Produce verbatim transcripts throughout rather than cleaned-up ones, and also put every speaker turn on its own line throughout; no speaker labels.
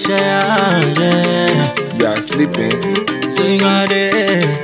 share, yeah.
You are sleeping.
Sing all day.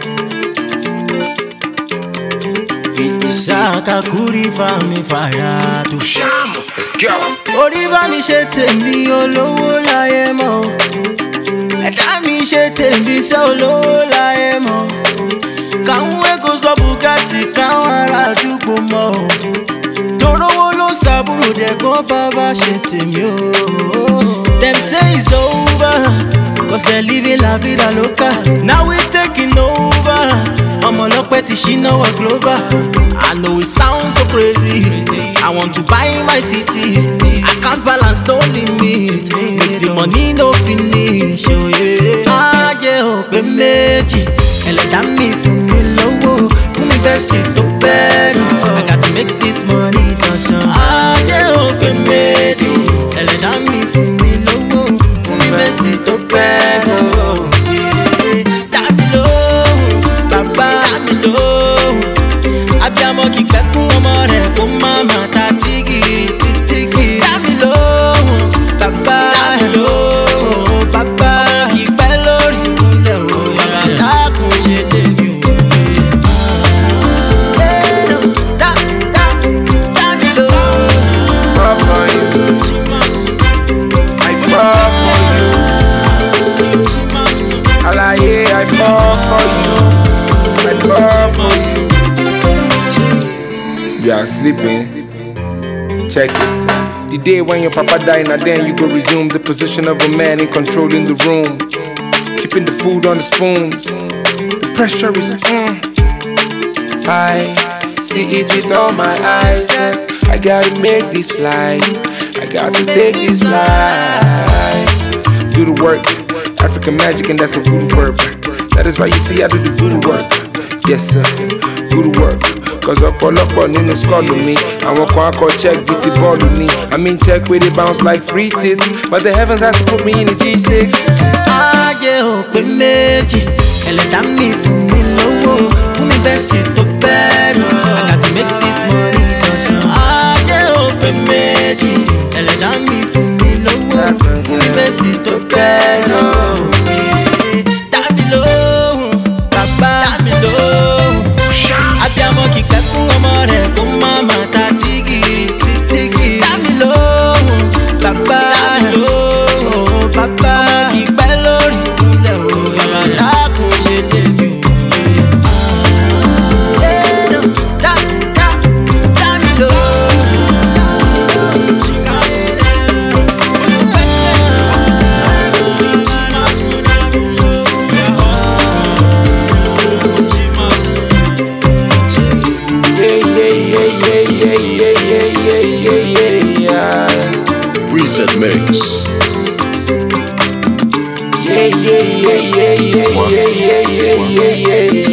Saka kuri fami fire to
Sham. Let's go.
Ori ba mi ṣe tèmi olówó láyé mọ́. Ẹ̀dá mi ṣe tèmi ṣe olówó láyé mọ́. Káwọn ego sọ Bugatti káwọn ará àdúgbò mọ́. Torówó ló ń sàbúrò dẹ̀gbọ́n bàbá ṣe tèmi o. Them say it's over, cause they're living la vida loca. Now we taking over. Ọmọ ọlọ́pẹ́ ti ṣíná wọ global. I know it sounds so crazy. I want to buy my city. I can't balance, no limit. Make the money no finish. Oh yeah. Ayé ò pé méjì. Ẹlẹ́dàá mi fún mi lówó. Fún mi bẹ́ẹ̀ sì tó bẹ́ẹ̀rù. I got to make this money dandan. Ayé ò pé méjì. Ẹlẹ́dàá mi fún mi lówó. Fún mi bẹ́ẹ̀ sì tó bẹ́ẹ̀rù. Abiyamọ kì í pẹ́kún ọmọ rẹ̀ kó má má ta tígìrì títígì. Dámi lóhùn, bàbá dámi lóhùn, bàbá ọmọ kì í pẹ́ lórí ìkúnlẹ̀ o. Bàbá dákun ṣe tèmi o. Dámi lóhùn.
Fall for you. I fall for you. Alaye, I fall for you. I fall for you. You are sleeping. Check it. The day when your papa died, now then you go resume the position of a man in controlling the room, keeping the food on the spoons. The pressure is mm. I see it with all my eyes that I gotta make this flight. I got to take this flight. Do the work, African magic, and that's a voodoo verb. That is why you see I do the voodoo work. Yes sir, do the work. Cause ọ̀pọ̀lọpọ̀ nínú skọ́ọ̀lù mi. Àwọn kan akọ check bíi ti bọ́ọ̀lù ni. I mean check where they bounce like free tits. But the heavens has to put me in a G six.
Ayé ò pé méjì. Ẹlẹ́dàá mi fún mi lówó. Fún mi bẹ́ẹ̀ sì tó bẹ́ẹ̀rù. I got to make this money dandan. Ayé ò pé méjì. Ẹlẹ́dàá mi fún mi lówó. Fún mi bẹ́ẹ̀ sì tó bẹ́ẹ̀rù. Dámi lóhùn, bàbá dámi lóhùn. Abiyamọ kì í pẹ́ fún ọmọ rẹ̀ kó má má ta tígìrì títígì. Dámi lóhùn, bàbá dámi lóhùn, bàbá ọmọ kì í pẹ́ lórí ìkúnlẹ̀ o. Bàbá dákun ṣe tèmi o. Dámi lóhùn.
Reset Mix.
Yeah, yeah, yeah, yeah, yeah, yeah, yeah, yeah, yeah, yeah.